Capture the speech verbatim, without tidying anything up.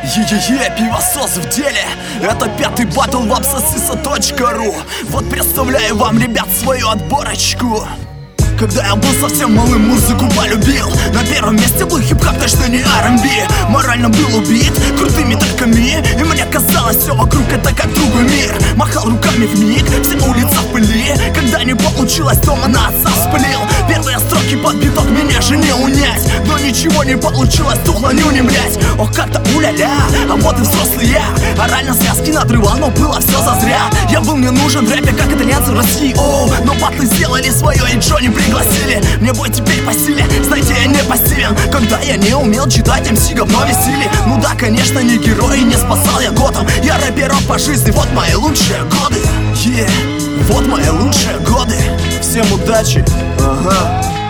Е-е-е, пивосос в деле. Это пятый батл в абсоссиса точка ру. Вот представляю вам, ребят, свою отборочку. Когда я был совсем малым, музыку полюбил. На первом месте был хип-хоп, точно не ар энд би. Морально был убит крутыми треками, и мне казалось, все вокруг это как другой мир. Махал руками вмиг, вся улица в пыли. Когда не получилось, дома на отца вспылил. Первые строки под биток меня же не унять. Но ничего не получилось, тухло нюни, блять. Ох, как-то уля-ля, а вот и взрослый я. Орально связки надрывал, но было все зазря. Я был не нужен в рэпе, как итальянцы в России. О, но батлы сделали свое, и Джонни пригласили. Мне бой теперь по силе, знаете, я не пассивен. Когда я не умел читать, эм си говно весили. Ну да, конечно, не герой, не спасал я Готэм. Я рэпером по жизни, вот мои лучшие годы. Yeah, вот мои лучшие годы. Всем удачи, ага.